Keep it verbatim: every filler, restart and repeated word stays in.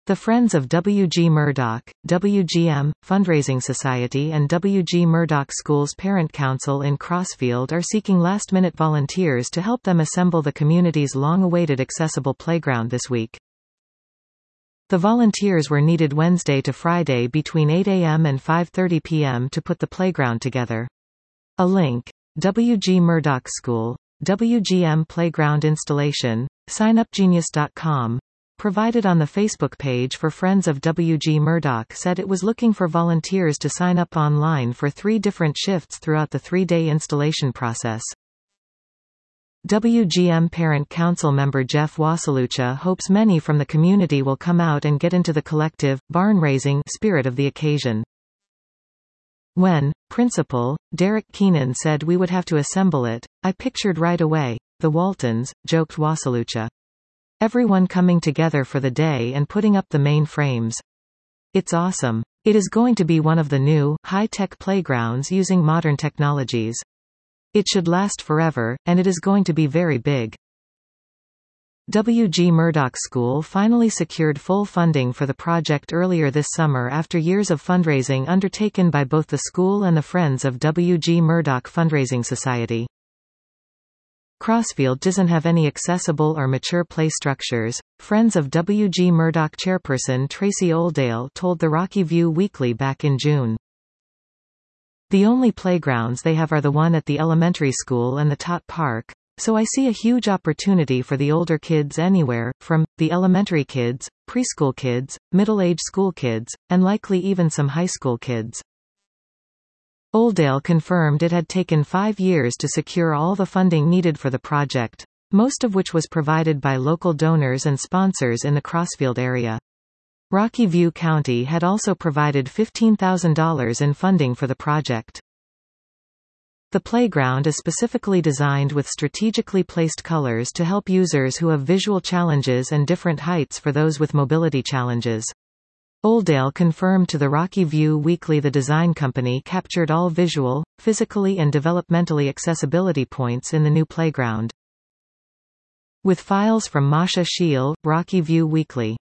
The Friends of W G Murdoch, W G M, Fundraising Society and W G Murdoch Schools Parent Council in Crossfield are seeking last-minute volunteers to help them assemble the community's long-awaited accessible playground this week. The volunteers were needed Wednesday to Friday between eight a m and five thirty p m to put the playground together. A link. W G Murdoch School. W G M Playground Installation. sign up genius dot com. Provided on the Facebook page for Friends of W G Murdoch said it was looking for volunteers to sign up online for three different shifts throughout the three-day installation process. W G M Parent Council member Jeff Wasalucha hopes many from the community will come out and get into the collective, barn-raising spirit of the occasion. When Principal Derek Keenan said we would have to assemble it, I pictured right away the Waltons, joked Wasalucha. Everyone coming together for the day and putting up the main frames. It's awesome. It is going to be one of the new, high-tech playgrounds using modern technologies. It should last forever, and it is going to be very big. W G Murdoch School finally secured full funding for the project earlier this summer after years of fundraising undertaken by both the school and the Friends of W G Murdoch Fundraising Society. Crossfield doesn't have any accessible or mature play structures, Friends of W G Murdoch chairperson Tracy Oldale told the Rocky View Weekly back in June. The only playgrounds they have are the one at the elementary school and the Tot Park, so I see a huge opportunity for the older kids anywhere, from the elementary kids, preschool kids, middle-aged school kids, and likely even some high school kids. Oldale confirmed it had taken five years to secure all the funding needed for the project, most of which was provided by local donors and sponsors in the Crossfield area. Rocky View County had also provided fifteen thousand dollars in funding for the project. The playground is specifically designed with strategically placed colors to help users who have visual challenges and different heights for those with mobility challenges. Oldale confirmed to the Rocky View Weekly the design company captured all visual, physically and developmentally accessibility points in the new playground. With files from Masha Scheel, Rocky View Weekly.